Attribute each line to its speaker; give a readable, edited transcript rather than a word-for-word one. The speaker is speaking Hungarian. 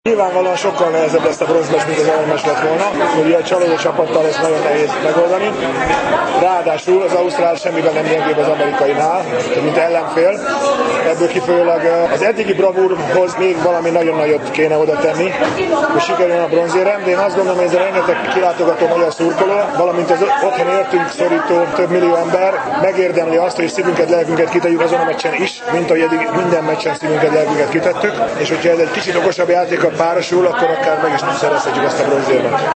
Speaker 1: Nyilvánvalóan sokkal nehezebb ezt a bronzmeccs, mint az aranymes lett volna. Ugye a csalódó csapattal ezt nagyon nehéz megoldani. Ráadásul az ausztrál semmiben nem gyengébb az amerikainál, mint ellenfél. Ebből kifolyólag az eddigi bravúrhoz még valami nagyon nagyot kéne oda tenni, hogy sikerüljön a bronzérem, de én azt gondolom, hogy ez a rengeteg kilátogató magyar szurkoló, valamint az otthon értünk szorító több millió ember megérdemli azt, hogy szívünket, lelkünket kitegyük azon a meccsen is, mint ahogy eddig minden meccsen szívünket, lelkünket kitettük, és hogyha ez egy kicsit okosabb játékkal párosul, akkor akár meg is szerezhetjük ezt a bronzérmet.